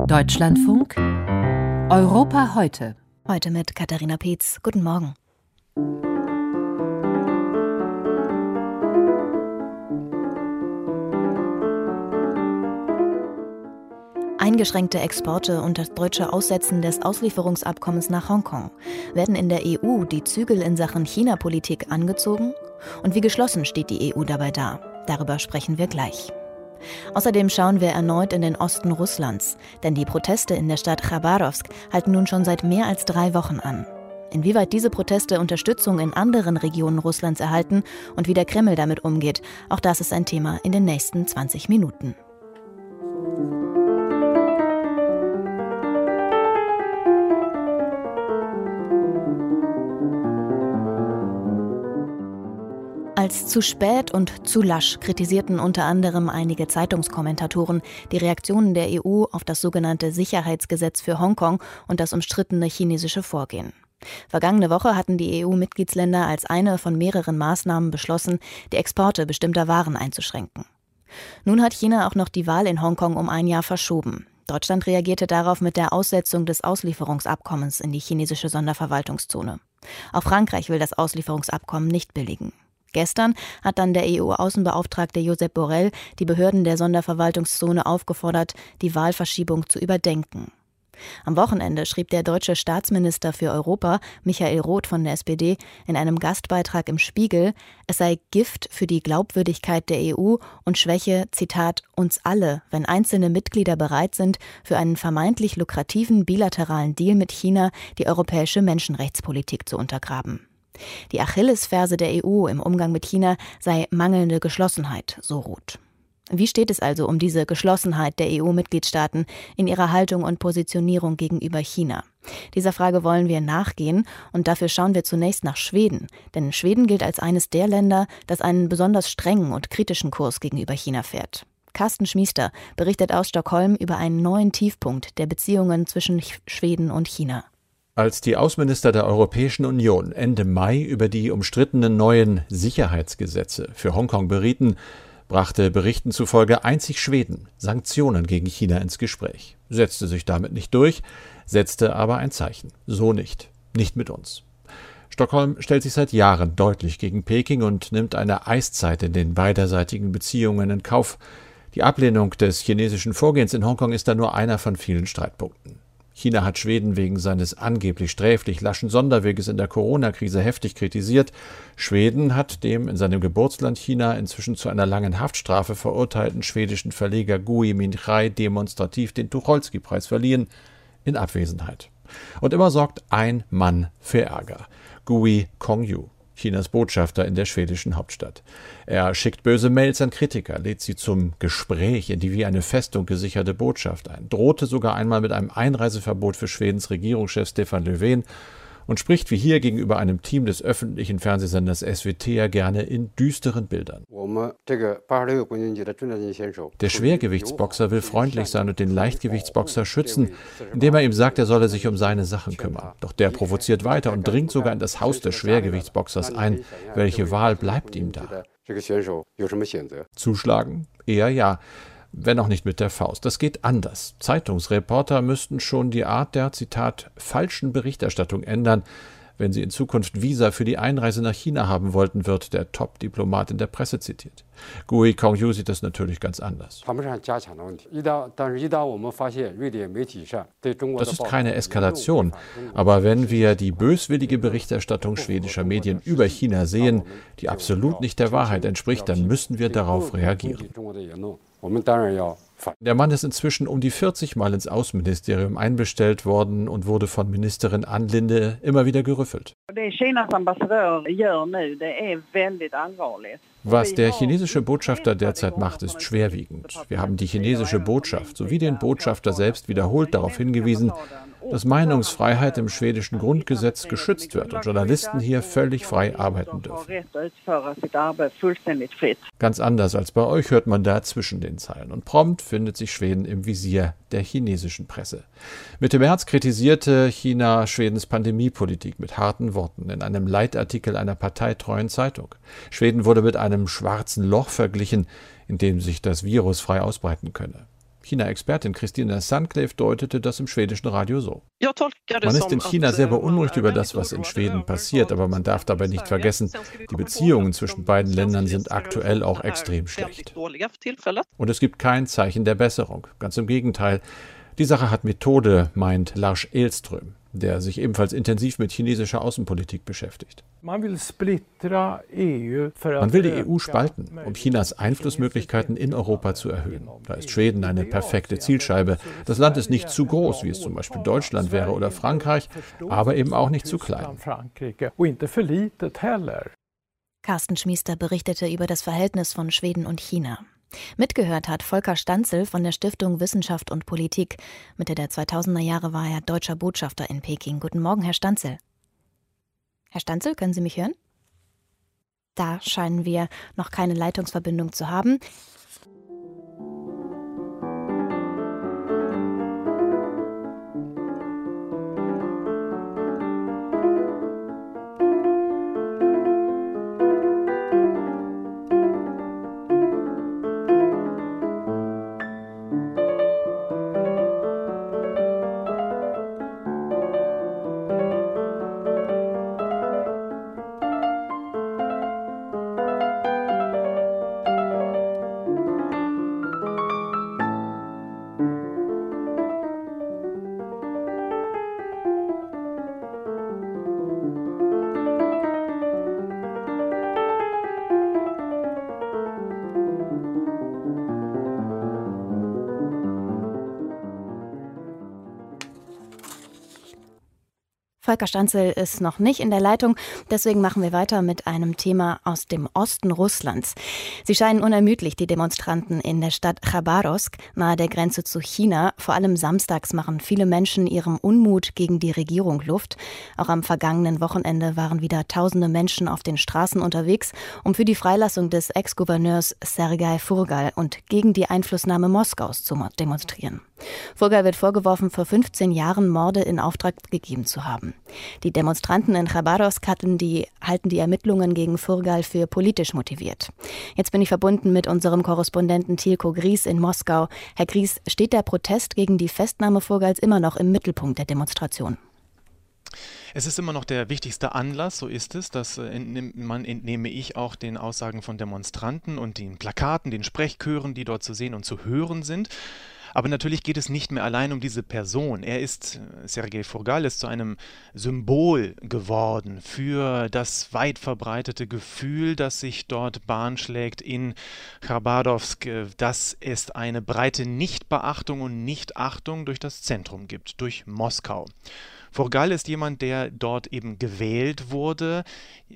Deutschlandfunk Europa heute. Heute mit Katharina Peetz. Guten Morgen. Eingeschränkte Exporte und das deutsche Aussetzen des Auslieferungsabkommens nach Hongkong. Werden in der EU die Zügel in Sachen China-Politik angezogen? Und wie geschlossen steht die EU dabei da? Darüber sprechen wir gleich. Außerdem schauen wir erneut in den Osten Russlands, denn die Proteste in der Stadt Chabarowsk halten nun schon seit mehr als 3 Wochen an. Inwieweit diese Proteste Unterstützung in anderen Regionen Russlands erhalten und wie der Kreml damit umgeht, auch das ist ein Thema in den nächsten 20 Minuten. Als zu spät und zu lasch kritisierten unter anderem einige Zeitungskommentatoren die Reaktionen der EU auf das sogenannte Sicherheitsgesetz für Hongkong und das umstrittene chinesische Vorgehen. Vergangene Woche hatten die EU-Mitgliedsländer als eine von mehreren Maßnahmen beschlossen, die Exporte bestimmter Waren einzuschränken. Nun hat China auch noch die Wahl in Hongkong um 1 Jahr verschoben. Deutschland reagierte darauf mit der Aussetzung des Auslieferungsabkommens in die chinesische Sonderverwaltungszone. Auch Frankreich will das Auslieferungsabkommen nicht billigen. Gestern hat dann der EU-Außenbeauftragte Josep Borrell die Behörden der Sonderverwaltungszone aufgefordert, die Wahlverschiebung zu überdenken. Am Wochenende schrieb der deutsche Staatsminister für Europa, Michael Roth von der SPD, in einem Gastbeitrag im Spiegel, es sei Gift für die Glaubwürdigkeit der EU und schwäche, Zitat, uns alle, wenn einzelne Mitglieder bereit sind, für einen vermeintlich lukrativen bilateralen Deal mit China die europäische Menschenrechtspolitik zu untergraben. Die Achillesferse der EU im Umgang mit China sei mangelnde Geschlossenheit, so Roth. Wie steht es also um diese Geschlossenheit der EU-Mitgliedstaaten in ihrer Haltung und Positionierung gegenüber China? Dieser Frage wollen wir nachgehen und dafür schauen wir zunächst nach Schweden. Denn Schweden gilt als eines der Länder, das einen besonders strengen und kritischen Kurs gegenüber China fährt. Carsten Schmiester berichtet aus Stockholm über einen neuen Tiefpunkt der Beziehungen zwischen Schweden und China. Als die Außenminister der Europäischen Union Ende Mai über die umstrittenen neuen Sicherheitsgesetze für Hongkong berieten, brachte Berichten zufolge einzig Schweden Sanktionen gegen China ins Gespräch. Setzte sich damit nicht durch, setzte aber ein Zeichen. So nicht. Nicht mit uns. Stockholm stellt sich seit Jahren deutlich gegen Peking und nimmt eine Eiszeit in den beiderseitigen Beziehungen in Kauf. Die Ablehnung des chinesischen Vorgehens in Hongkong ist da nur einer von vielen Streitpunkten. China hat Schweden wegen seines angeblich sträflich laschen Sonderweges in der Corona-Krise heftig kritisiert. Schweden hat dem in seinem Geburtsland China inzwischen zu einer langen Haftstrafe verurteilten schwedischen Verleger Gui Minhai demonstrativ den Tucholsky-Preis verliehen, in Abwesenheit. Und immer sorgt ein Mann für Ärger: Gui Kongyu, Chinas Botschafter in der schwedischen Hauptstadt. Er schickt böse Mails an Kritiker, lädt sie zum Gespräch in die wie eine Festung gesicherte Botschaft ein, drohte sogar einmal mit einem Einreiseverbot für Schwedens Regierungschef Stefan Löfven und spricht wie hier gegenüber einem Team des öffentlichen Fernsehsenders SVT ja gerne in düsteren Bildern. Der Schwergewichtsboxer will freundlich sein und den Leichtgewichtsboxer schützen, indem er ihm sagt, er solle sich um seine Sachen kümmern. Doch der provoziert weiter und dringt sogar in das Haus des Schwergewichtsboxers ein. Welche Wahl bleibt ihm da? Zuschlagen? Eher ja. Wenn auch nicht mit der Faust. Das geht anders. Zeitungsreporter müssten schon die Art der, Zitat, falschen Berichterstattung ändern. Wenn sie in Zukunft Visa für die Einreise nach China haben wollten, wird der Top-Diplomat in der Presse zitiert. Gui Kongyu sieht das natürlich ganz anders. Das ist keine Eskalation. Aber wenn wir die böswillige Berichterstattung schwedischer Medien über China sehen, die absolut nicht der Wahrheit entspricht, dann müssen wir darauf reagieren. Der Mann ist inzwischen um die 40 Mal ins Außenministerium einbestellt worden und wurde von Ministerin Ann Linde immer wieder gerüffelt. Was der chinesische Botschafter derzeit macht, ist schwerwiegend. Wir haben die chinesische Botschaft sowie den Botschafter selbst wiederholt darauf hingewiesen, dass Meinungsfreiheit im schwedischen Grundgesetz geschützt wird und Journalisten hier völlig frei arbeiten dürfen. Ganz anders als bei euch hört man da zwischen den Zeilen. Und prompt findet sich Schweden im Visier der chinesischen Presse. Mitte März kritisierte China Schwedens Pandemiepolitik mit harten Worten in einem Leitartikel einer parteitreuen Zeitung. Schweden wurde mit einem schwarzen Loch verglichen, in dem sich das Virus frei ausbreiten könne. China-Expertin Christina Sandcliffe deutete das im schwedischen Radio so. Man ist in China sehr beunruhigt über das, was in Schweden passiert, aber man darf dabei nicht vergessen, die Beziehungen zwischen beiden Ländern sind aktuell auch extrem schlecht. Und es gibt kein Zeichen der Besserung. Ganz im Gegenteil. Die Sache hat Methode, meint Lars Ehlström, der sich ebenfalls intensiv mit chinesischer Außenpolitik beschäftigt. Man will die EU spalten, um Chinas Einflussmöglichkeiten in Europa zu erhöhen. Da ist Schweden eine perfekte Zielscheibe. Das Land ist nicht zu groß, wie es zum Beispiel Deutschland wäre oder Frankreich, aber eben auch nicht zu klein. Carsten Schmiester berichtete über das Verhältnis von Schweden und China. Mitgehört hat Volker Stanzel von der Stiftung Wissenschaft und Politik. Mitte der 2000er Jahre war er deutscher Botschafter in Peking. Guten Morgen, Herr Stanzel. Herr Stanzel, können Sie mich hören? Da scheinen wir noch keine Leitungsverbindung zu haben. Volker Stanzel ist noch nicht in der Leitung, deswegen machen wir weiter mit einem Thema aus dem Osten Russlands. Sie scheinen unermüdlich, die Demonstranten in der Stadt Chabarowsk, nahe der Grenze zu China. Vor allem samstags machen viele Menschen ihrem Unmut gegen die Regierung Luft. Auch am vergangenen Wochenende waren wieder tausende Menschen auf den Straßen unterwegs, um für die Freilassung des Ex-Gouverneurs Sergei Furgal und gegen die Einflussnahme Moskaus zu demonstrieren. Furgal wird vorgeworfen, vor 15 Jahren Morde in Auftrag gegeben zu haben. Die Demonstranten in Chabarowsk halten die Ermittlungen gegen Furgal für politisch motiviert. Jetzt bin ich verbunden mit unserem Korrespondenten Tilko Gries in Moskau. Herr Gries, steht der Protest gegen die Festnahme Furgals immer noch im Mittelpunkt der Demonstration? Es ist immer noch der wichtigste Anlass, so ist es. Das entnehme ich auch den Aussagen von Demonstranten und den Plakaten, den Sprechchören, die dort zu sehen und zu hören sind. Aber natürlich geht es nicht mehr allein um diese Person. Sergei Furgal ist zu einem Symbol geworden für das weit verbreitete Gefühl, das sich dort Bahn schlägt in Chabarowsk, dass es eine breite Nichtbeachtung und Nichtachtung durch das Zentrum gibt, durch Moskau. Furgal ist jemand, der dort eben gewählt wurde.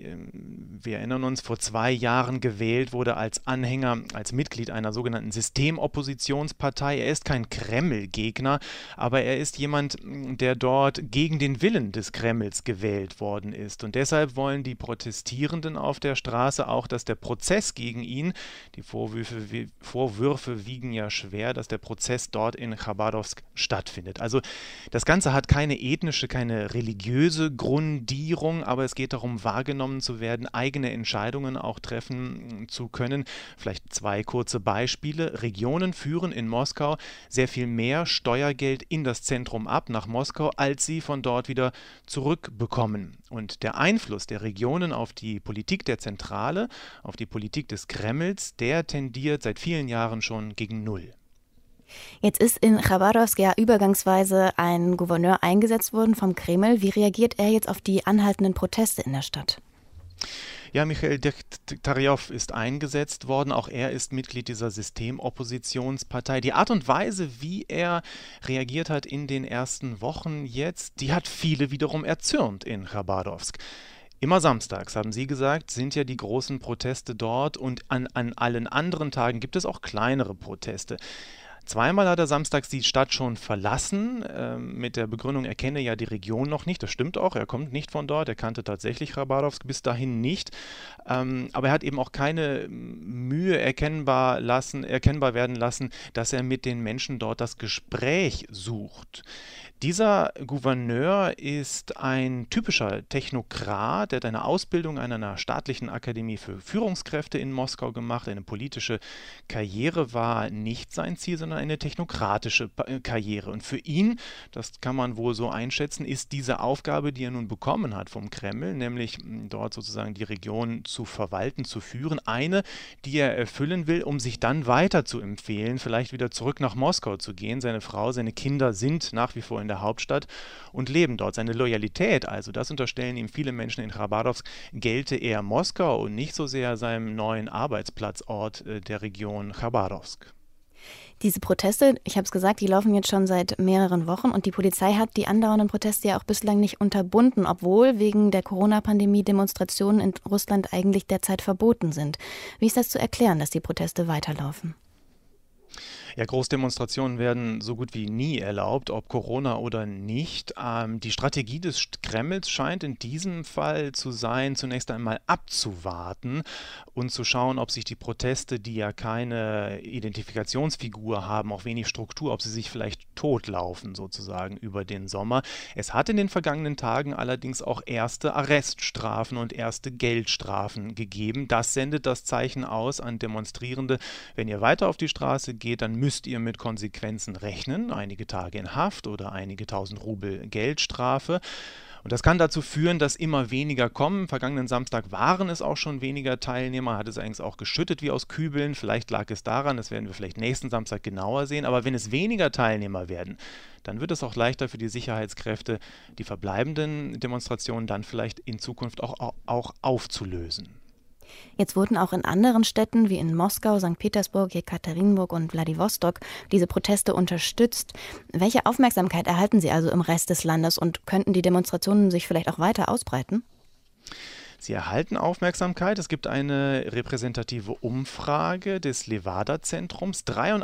Wir erinnern uns, vor 2 Jahren gewählt wurde als Mitglied einer sogenannten Systemoppositionspartei. Er ist kein Kreml-Gegner, aber er ist jemand, der dort gegen den Willen des Kremls gewählt worden ist. Und deshalb wollen die Protestierenden auf der Straße auch, dass der Prozess gegen ihn, die Vorwürfe wiegen ja schwer, dass der Prozess dort in Chabarowsk stattfindet. Also das Ganze hat keine religiöse Grundierung, aber es geht darum, wahrgenommen zu werden, eigene Entscheidungen auch treffen zu können. Vielleicht 2 kurze Beispiele. Regionen führen in Moskau sehr viel mehr Steuergeld in das Zentrum ab, nach Moskau, als sie von dort wieder zurückbekommen. Und der Einfluss der Regionen auf die Politik der Zentrale, auf die Politik des Kremls, der tendiert seit vielen Jahren schon gegen Null. Jetzt ist in Chabarowsk ja übergangsweise ein Gouverneur eingesetzt worden vom Kreml. Wie reagiert er jetzt auf die anhaltenden Proteste in der Stadt? Ja, Michail Degtyaryov ist eingesetzt worden. Auch er ist Mitglied dieser Systemoppositionspartei. Die Art und Weise, wie er reagiert hat in den ersten Wochen jetzt, die hat viele wiederum erzürnt in Chabarowsk. Immer samstags, haben Sie gesagt, sind ja die großen Proteste dort und an allen anderen Tagen gibt es auch kleinere Proteste. 2-mal hat er samstags die Stadt schon verlassen, mit der Begründung, er kenne ja die Region noch nicht. Das stimmt auch, er kommt nicht von dort, er kannte tatsächlich Chabarowsk bis dahin nicht. Aber er hat eben auch keine Mühe erkennbar werden lassen, dass er mit den Menschen dort das Gespräch sucht. Dieser Gouverneur ist ein typischer Technokrat, der hat eine Ausbildung an einer staatlichen Akademie für Führungskräfte in Moskau gemacht. Eine politische Karriere war nicht sein Ziel, sondern sondern eine technokratische Karriere. Und für ihn, das kann man wohl so einschätzen, ist diese Aufgabe, die er nun bekommen hat vom Kreml, nämlich dort sozusagen die Region zu verwalten, zu führen, eine, die er erfüllen will, um sich dann weiter zu empfehlen, vielleicht wieder zurück nach Moskau zu gehen. Seine Frau, seine Kinder sind nach wie vor in der Hauptstadt und leben dort. Seine Loyalität, also das unterstellen ihm viele Menschen in Chabarowsk, gelte eher Moskau und nicht so sehr seinem neuen Arbeitsplatzort der Region Chabarowsk. Diese Proteste, ich habe es gesagt, die laufen jetzt schon seit mehreren Wochen und die Polizei hat die andauernden Proteste ja auch bislang nicht unterbunden, obwohl wegen der Corona-Pandemie Demonstrationen in Russland eigentlich derzeit verboten sind. Wie ist das zu erklären, dass die Proteste weiterlaufen? Ja, Großdemonstrationen werden so gut wie nie erlaubt, ob Corona oder nicht. Die Strategie des Kremls scheint in diesem Fall zu sein, zunächst einmal abzuwarten und zu schauen, ob sich die Proteste, die ja keine Identifikationsfigur haben, auch wenig Struktur, ob sie sich vielleicht totlaufen sozusagen über den Sommer. Es hat in den vergangenen Tagen allerdings auch erste Arreststrafen und erste Geldstrafen gegeben. Das sendet das Zeichen aus an Demonstrierende: Wenn ihr weiter auf die Straße geht, dann müsst ihr mit Konsequenzen rechnen, einige Tage in Haft oder einige 1000 Rubel Geldstrafe. Und das kann dazu führen, dass immer weniger kommen. Vergangenen Samstag waren es auch schon weniger Teilnehmer, hat es eigentlich auch geschüttet wie aus Kübeln. Vielleicht lag es daran, das werden wir vielleicht nächsten Samstag genauer sehen. Aber wenn es weniger Teilnehmer werden, dann wird es auch leichter für die Sicherheitskräfte, die verbleibenden Demonstrationen dann vielleicht in Zukunft auch aufzulösen. Jetzt wurden auch in anderen Städten wie in Moskau, St. Petersburg, Jekaterinburg und Wladiwostok diese Proteste unterstützt. Welche Aufmerksamkeit erhalten sie also im Rest des Landes und könnten die Demonstrationen sich vielleicht auch weiter ausbreiten? Sie erhalten Aufmerksamkeit. Es gibt eine repräsentative Umfrage des Levada-Zentrums.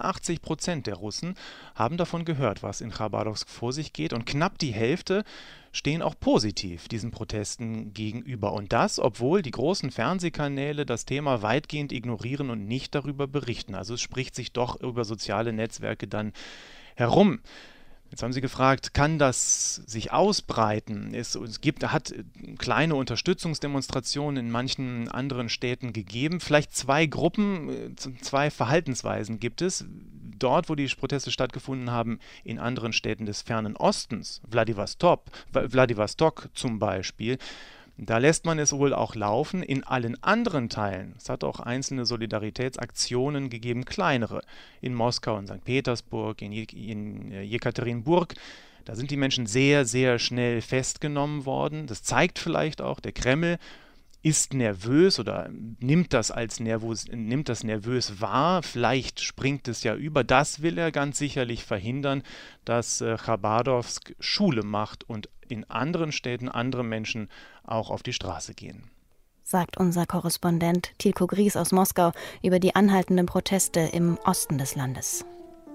83% der Russen haben davon gehört, was in Chabarowsk vor sich geht. Und knapp die Hälfte stehen auch positiv diesen Protesten gegenüber. Und das, obwohl die großen Fernsehkanäle das Thema weitgehend ignorieren und nicht darüber berichten. Also es spricht sich doch über soziale Netzwerke dann herum. Jetzt haben Sie gefragt, kann das sich ausbreiten? Hat kleine Unterstützungsdemonstrationen in manchen anderen Städten gegeben. Vielleicht zwei Gruppen, zwei Verhaltensweisen gibt es. Dort, wo die Proteste stattgefunden haben, in anderen Städten des fernen Ostens, Wladiwostok zum Beispiel, da lässt man es wohl auch laufen. In allen anderen Teilen, es hat auch einzelne Solidaritätsaktionen gegeben, kleinere, in Moskau, in St. Petersburg, in Jekaterinburg. Da sind die Menschen sehr, sehr schnell festgenommen worden. Das zeigt vielleicht auch, der Kreml ist nervös oder nimmt das nervös wahr. Vielleicht springt es ja über. Das will er ganz sicherlich verhindern, dass Chabarowsk Schule macht und in anderen Städten andere Menschen auch auf die Straße gehen. Sagt unser Korrespondent Tilko Gries aus Moskau über die anhaltenden Proteste im Osten des Landes.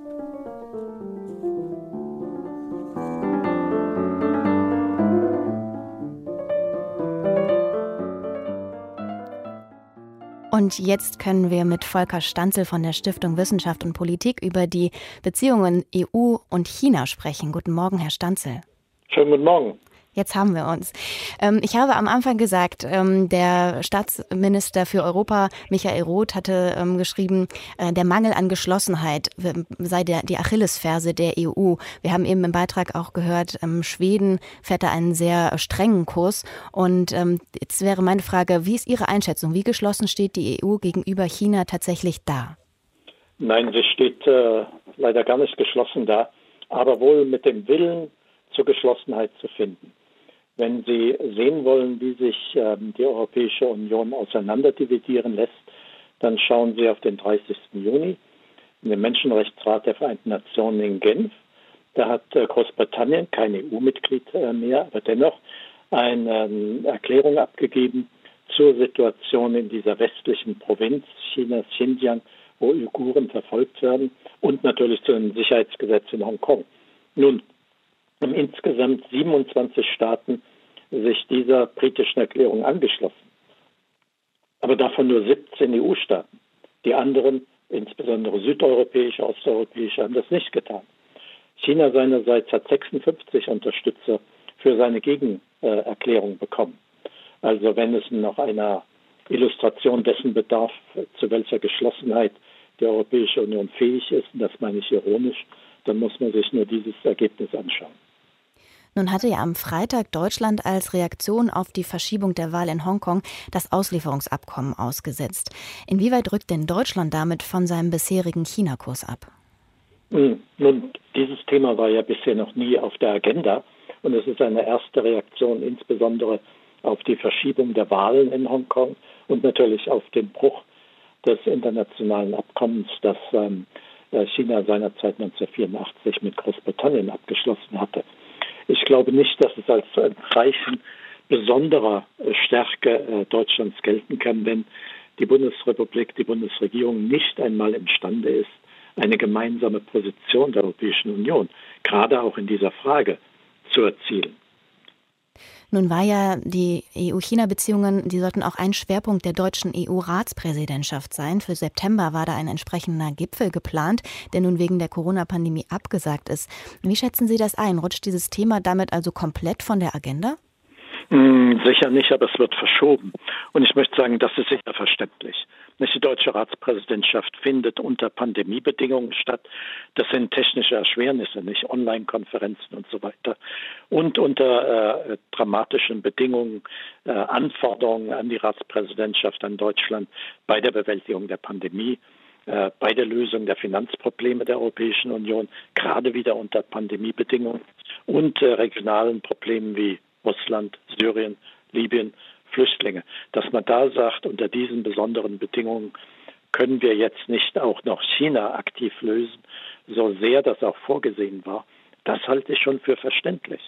Und jetzt können wir mit Volker Stanzel von der Stiftung Wissenschaft und Politik über die Beziehungen EU und China sprechen. Guten Morgen, Herr Stanzel. Schönen guten Morgen. Jetzt haben wir uns. Ich habe am Anfang gesagt, der Staatsminister für Europa, Michael Roth, hatte geschrieben, der Mangel an Geschlossenheit sei die Achillesferse der EU. Wir haben eben im Beitrag auch gehört, Schweden fährt da einen sehr strengen Kurs. Und jetzt wäre meine Frage, wie ist Ihre Einschätzung? Wie geschlossen steht die EU gegenüber China tatsächlich da? Nein, sie steht leider gar nicht geschlossen da, aber wohl mit dem Willen zur Geschlossenheit zu finden. Wenn Sie sehen wollen, wie sich die Europäische Union auseinanderdividieren lässt, dann schauen Sie auf den 30. Juni in den Menschenrechtsrat der Vereinten Nationen in Genf. Da hat Großbritannien, kein EU-Mitglied mehr, aber dennoch eine Erklärung abgegeben zur Situation in dieser westlichen Provinz Chinas, Xinjiang, wo Uiguren verfolgt werden, und natürlich zu einem Sicherheitsgesetz in Hongkong. Nun, haben insgesamt 27 Staaten sich dieser britischen Erklärung angeschlossen. Aber davon nur 17 EU-Staaten. Die anderen, insbesondere südeuropäische, osteuropäische, haben das nicht getan. China seinerseits hat 56 Unterstützer für seine Gegenerklärung bekommen. Also wenn es noch einer Illustration dessen bedarf, zu welcher Geschlossenheit die Europäische Union fähig ist, und das meine ich ironisch, dann muss man sich nur dieses Ergebnis anschauen. Nun hatte ja am Freitag Deutschland als Reaktion auf die Verschiebung der Wahl in Hongkong das Auslieferungsabkommen ausgesetzt. Inwieweit rückt denn Deutschland damit von seinem bisherigen China-Kurs ab? Nun, dieses Thema war ja bisher noch nie auf der Agenda und es ist eine erste Reaktion insbesondere auf die Verschiebung der Wahlen in Hongkong und natürlich auf den Bruch des internationalen Abkommens, das China seinerzeit 1984 mit Großbritannien abgeschlossen hatte. Ich glaube nicht, dass es als ein Zeichen besonderer Stärke Deutschlands gelten kann, wenn die Bundesrepublik, die Bundesregierung nicht einmal imstande ist, eine gemeinsame Position der Europäischen Union, gerade auch in dieser Frage, zu erzielen. Nun war ja die EU-China-Beziehungen, die sollten auch ein Schwerpunkt der deutschen EU-Ratspräsidentschaft sein. Für September war da ein entsprechender Gipfel geplant, der nun wegen der Corona-Pandemie abgesagt ist. Wie schätzen Sie das ein? Rutscht dieses Thema damit also komplett von der Agenda? Sicher nicht, aber es wird verschoben. Und ich möchte sagen, das ist sicher verständlich. Die deutsche Ratspräsidentschaft findet unter Pandemiebedingungen statt. Das sind technische Erschwernisse, nicht Online-Konferenzen und so weiter. Und unter dramatischen Bedingungen, Anforderungen an die Ratspräsidentschaft, an Deutschland bei der Bewältigung der Pandemie, bei der Lösung der Finanzprobleme der Europäischen Union, gerade wieder unter Pandemiebedingungen und regionalen Problemen wie Russland, Syrien, Libyen, Flüchtlinge. Dass man da sagt, unter diesen besonderen Bedingungen können wir jetzt nicht auch noch China aktiv lösen, so sehr das auch vorgesehen war, das halte ich schon für verständlich.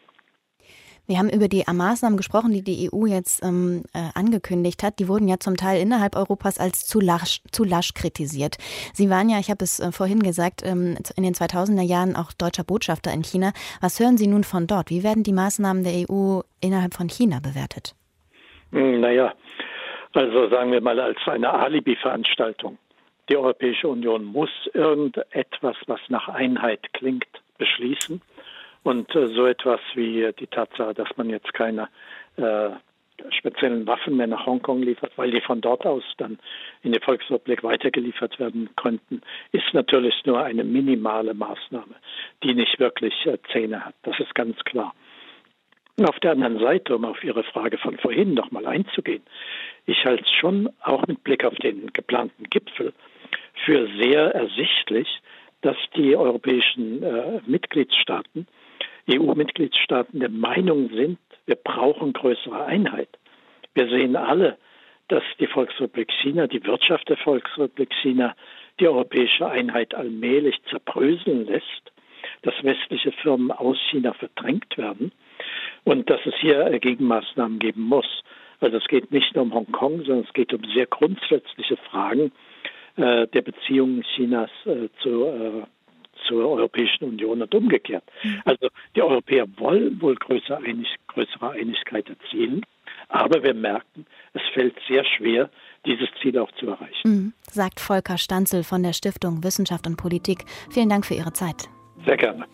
Wir haben über die Maßnahmen gesprochen, die die EU jetzt angekündigt hat. Die wurden ja zum Teil innerhalb Europas als zu lasch kritisiert. Sie waren ja, ich habe es vorhin gesagt, in den 2000er Jahren auch deutscher Botschafter in China. Was hören Sie nun von dort? Wie werden die Maßnahmen der EU innerhalb von China bewertet? Naja, also sagen wir mal als eine Alibi-Veranstaltung. Die Europäische Union muss irgendetwas, was nach Einheit klingt, beschließen. Und so etwas wie die Tatsache, dass man jetzt keine speziellen Waffen mehr nach Hongkong liefert, weil die von dort aus dann in die Volksrepublik weitergeliefert werden könnten, ist natürlich nur eine minimale Maßnahme, die nicht wirklich Zähne hat. Das ist ganz klar. Und auf der anderen Seite, um auf Ihre Frage von vorhin nochmal einzugehen, ich halte es schon auch mit Blick auf den geplanten Gipfel für sehr ersichtlich, dass die europäischen Mitgliedstaaten, EU-Mitgliedstaaten der Meinung sind, wir brauchen größere Einheit. Wir sehen alle, dass die Volksrepublik China, die Wirtschaft der Volksrepublik China, die europäische Einheit allmählich zerbröseln lässt, dass westliche Firmen aus China verdrängt werden und dass es hier Gegenmaßnahmen geben muss. Also es geht nicht nur um Hongkong, sondern es geht um sehr grundsätzliche Fragen der Beziehungen Chinas zur Europäischen Union und umgekehrt. Also die Europäer wollen wohl größere Einigkeit erzielen, aber wir merken, es fällt sehr schwer, dieses Ziel auch zu erreichen. Sagt Volker Stanzel von der Stiftung Wissenschaft und Politik. Vielen Dank für Ihre Zeit. Sehr gerne.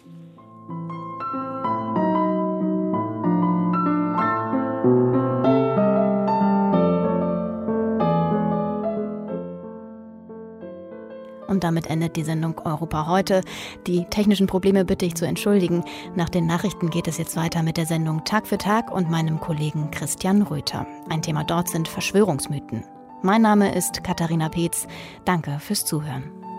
Und damit endet die Sendung Europa heute. Die technischen Probleme bitte ich zu entschuldigen. Nach den Nachrichten geht es jetzt weiter mit der Sendung Tag für Tag und meinem Kollegen Christian Röther. Ein Thema dort sind Verschwörungsmythen. Mein Name ist Katharina Peetz. Danke fürs Zuhören.